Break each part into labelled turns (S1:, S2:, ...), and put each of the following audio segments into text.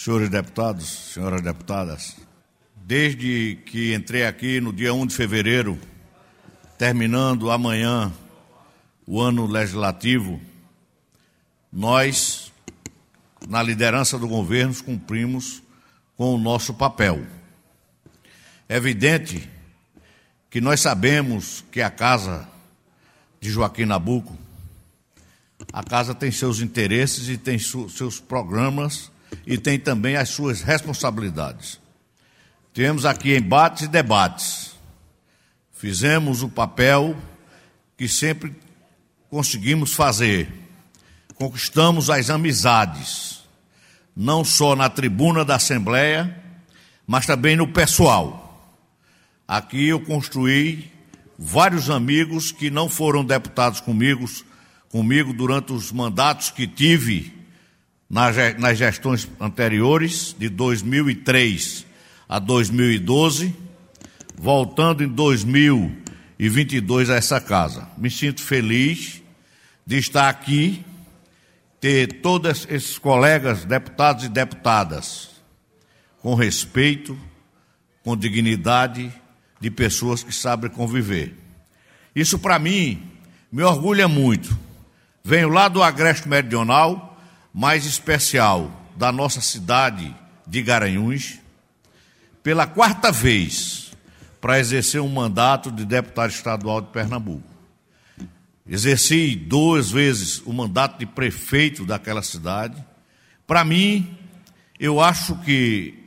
S1: senhores deputados, senhoras deputadas, desde que entrei aqui no dia 1 de fevereiro, terminando amanhã o ano legislativo, nós, na liderança do governo, cumprimos com o nosso papel. É evidente que nós sabemos que a casa de Joaquim Nabuco, a casa tem seus interesses e tem seus programas e tem também as suas responsabilidades. Tivemos aqui embates e debates. Fizemos o papel que sempre conseguimos fazer. Conquistamos as amizades, não só na tribuna da Assembleia, mas também no pessoal. Aqui eu construí vários amigos que não foram deputados comigo durante os mandatos que tive nas gestões anteriores, de 2003 a 2012, voltando em 2022 a essa casa. Me sinto feliz de estar aqui, ter todos esses colegas, deputados e deputadas, com respeito, com dignidade, de pessoas que sabem conviver. Isso, para mim, me orgulha muito. Venho lá do Agreste Meridional, mais especial da nossa cidade de Garanhuns, pela quarta vez para exercer um mandato de deputado estadual de Pernambuco. Exerci 2 vezes o mandato de prefeito daquela cidade. Para mim, eu acho que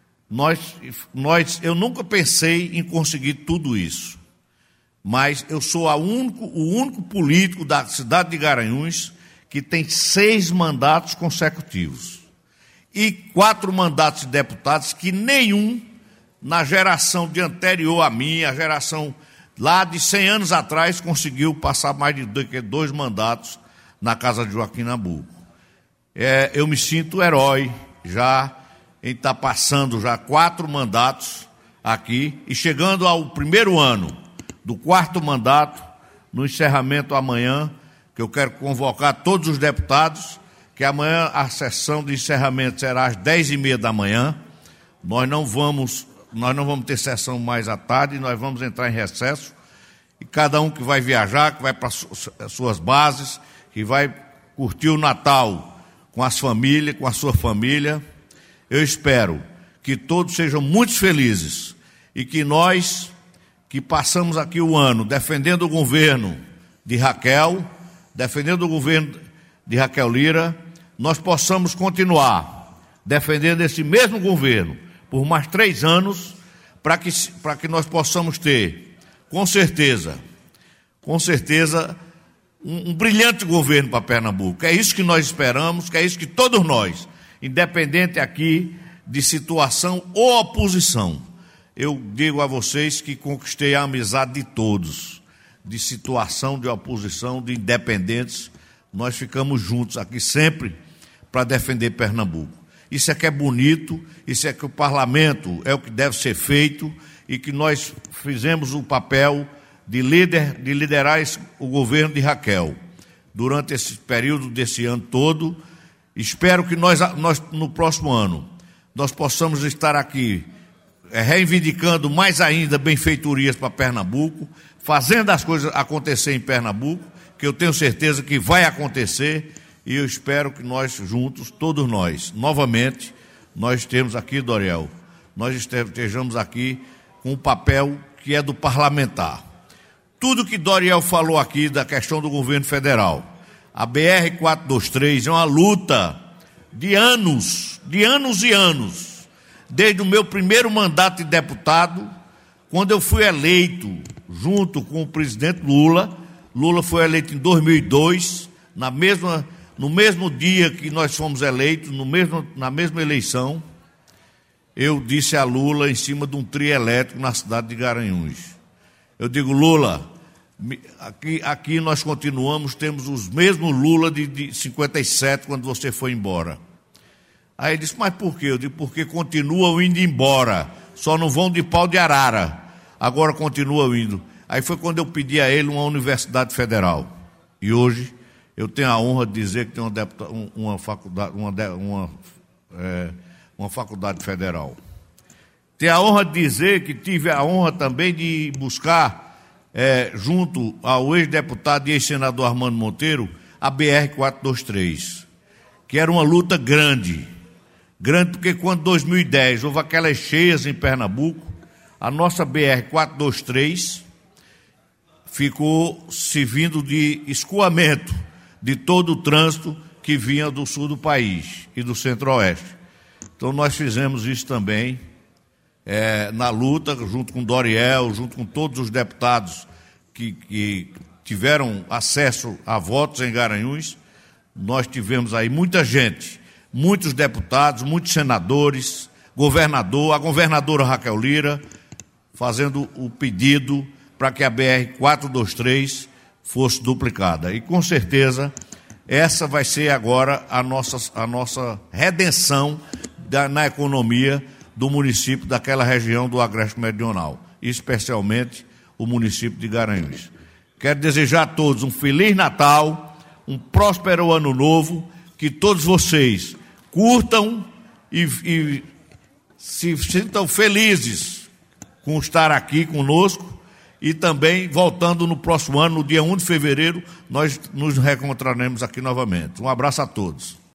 S1: eu nunca pensei em conseguir tudo isso, mas eu sou o único político da cidade de Garanhuns que tem 6 mandatos consecutivos e 4 mandatos de deputados que nenhum na geração de anterior a mim, a geração lá de 100 anos atrás, conseguiu passar mais de 2 mandatos na casa de Joaquim Nabuco. Eu me sinto herói já em estar passando já 4 mandatos aqui e chegando ao primeiro ano do 4º mandato, no encerramento amanhã, que eu quero convocar todos os deputados, que amanhã a sessão de encerramento será às 10h30 da manhã. Nós não vamos ter sessão mais à tarde, nós vamos entrar em recesso, e cada um que vai viajar, que vai para as suas bases, que vai curtir o Natal com as famílias, com a sua família. Eu espero que todos sejam muito felizes e que nós, que passamos aqui o ano defendendo o governo de Raquel, defendendo o governo de Raquel Lira, nós possamos continuar defendendo esse mesmo governo por mais 3 anos, para que nós possamos ter, com certeza, um brilhante governo para Pernambuco. É isso que nós esperamos, que é isso que todos nós, independente aqui de situação ou oposição, eu digo a vocês que conquistei a amizade de todos, de situação, de oposição, de independentes, nós ficamos juntos aqui sempre para defender Pernambuco. Isso é que é bonito, isso é que o parlamento é o que deve ser feito e que nós fizemos o papel de liderar o governo de Raquel durante esse período desse ano todo. Espero que nós no próximo ano, nós possamos estar aqui reivindicando mais ainda benfeitorias para Pernambuco, fazendo as coisas acontecer em Pernambuco, que eu tenho certeza que vai acontecer, e eu espero que nós juntos, todos nós, novamente, nós temos aqui, Doriel, nós estejamos aqui com o papel que é do parlamentar. Tudo que Doriel falou aqui da questão do governo federal, a BR-423 é uma luta de anos e anos, desde o meu primeiro mandato de deputado, quando eu fui eleito junto com o presidente Lula. Lula foi eleito em 2002, no mesmo dia que nós fomos eleitos, na mesma eleição, eu disse a Lula em cima de um trio elétrico na cidade de Garanhuns. Eu digo, Lula, aqui nós continuamos, temos os mesmos Lula de 57, quando você foi embora. Aí ele disse, mas por quê? Eu digo, porque continuam indo embora, só não vão de pau de arara, agora continuam indo. Aí foi quando eu pedi a ele uma universidade federal. E hoje eu tenho a honra de dizer que tem uma faculdade, uma uma faculdade federal. Tenho a honra de dizer que tive a honra também de buscar, junto ao ex-deputado e ex-senador Armando Monteiro, a BR-423, que era uma luta grande porque quando em 2010 houve aquelas cheias em Pernambuco, a nossa BR-423 ficou servindo de escoamento de todo o trânsito que vinha do sul do país e do centro-oeste. Então nós fizemos isso também, na luta, junto com Doriel, junto com todos os deputados que tiveram acesso a votos em Garanhuns. Nós tivemos aí muita gente, muitos deputados, muitos senadores, a governadora Raquel Lira, fazendo o pedido para que a BR-423 fosse duplicada. E com certeza essa vai ser agora a nossa redenção na economia do município daquela região do Agreste Meridional, especialmente o município de Garanhuns. Quero desejar a todos um Feliz Natal, um próspero Ano Novo, que todos vocês curtam e se sintam felizes com estar aqui conosco, e também, voltando no próximo ano, no dia 1 de fevereiro, nós nos reencontraremos aqui novamente. Um abraço a todos.